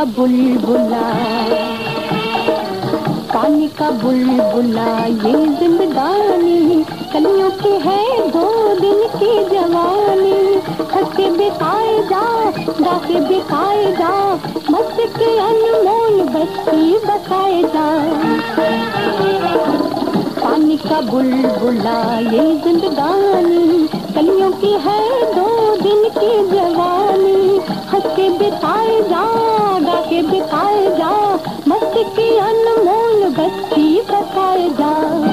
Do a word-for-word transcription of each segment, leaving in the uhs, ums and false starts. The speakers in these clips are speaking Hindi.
बुलबुला, पानी का बुलबुला ये जिंदगानी, कलियों की है दो दिन की जवानी। हंस के बिताए जा, गा के बिताए जा, मस्त के अनमोल बस्ती बसाए जा। पानी का बुलबुला ये जिंदगानी, कलियों की है दो दिन की जवानी। हंस के बिताए जा, गा के बिताए जा, मस्त की अनमोल बस्ती बसाए जा।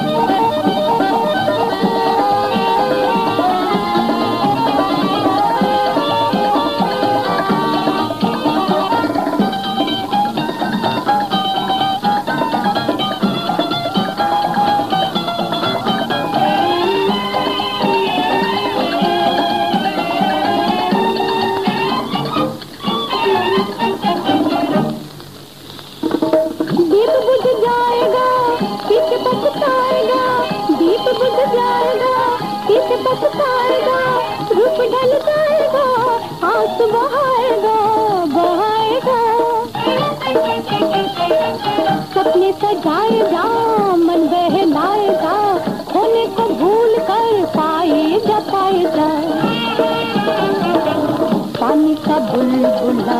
दीप बुझ जाएगा, पीछे पछताएगा, दीप बुझ जाएगा, पीछे पछताएगा, रूप ढल जाएगा, आंसू बहाएगा बहाएगा। सपने सजाएगा, मन बहलाएगा, खोने को भूल कर पाएगा पाएगा। पानी का बुलबुला,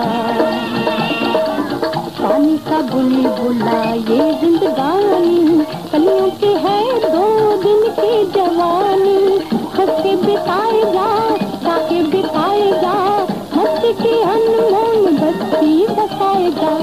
पानी का बुलबुला ये जिंदगानी, कलियों की है दो दिन की जवानी। हंस के बिताए जा, गा के बिताए जा, मस्त की अनमोल बस्ती बसाए जा।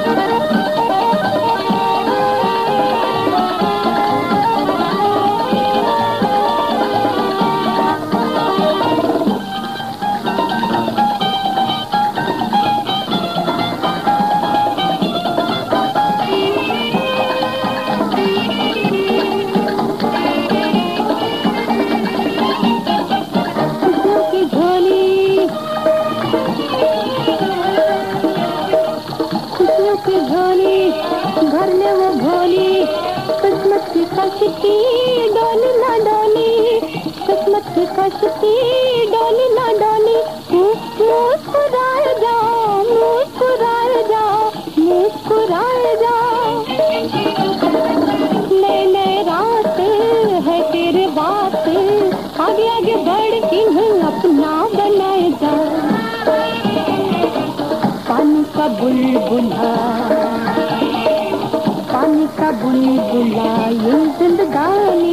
की झोली घर में वो भोली, किस्मत की कश्ती डोली ना डोली, किस्मत की कश्ती डोली ना डोली। मुस्कुराए जा, मुस्कुराए जा, मुस्कुराए जा। नए नए रात है तेरे बात, आगे आगे बढ़ के अपना बनाए जा। पानी का बुलबुला, पानी का बुलबुला ये जिंदगानी,